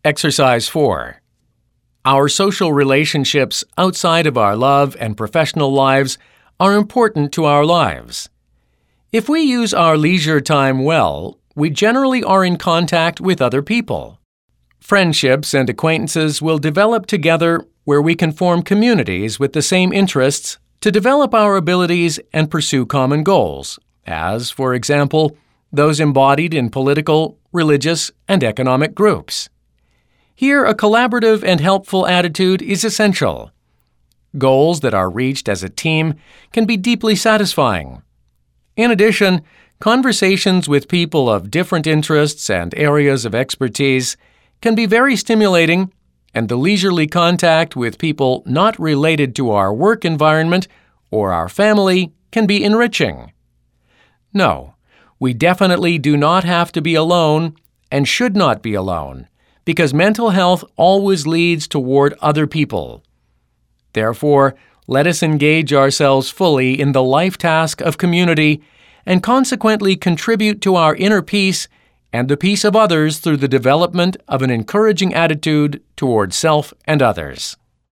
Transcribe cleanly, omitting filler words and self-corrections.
Exercise 4. Our social relationships outside of our love and professional lives are important to our lives. If we use our leisure time well, we generally are in contact with other people. Friendships and acquaintances will develop together where we can form communities with the same interests to develop our abilities and pursue common goals, as, for example, those embodied in political, religious, and economic groups. Here, a collaborative and helpful attitude is essential. Goals that are reached as a team can be deeply satisfying. In addition, conversations with people of different interests and areas of expertise can be very stimulating, and the leisurely contact with people not related to our work environment or our family can be enriching. No, we definitely do not have to be alone and should not be alone, because mental health always leads toward other people. Therefore, let us engage ourselves fully in the life task of community and consequently contribute to our inner peace and the peace of others through the development of an encouraging attitude toward self and others.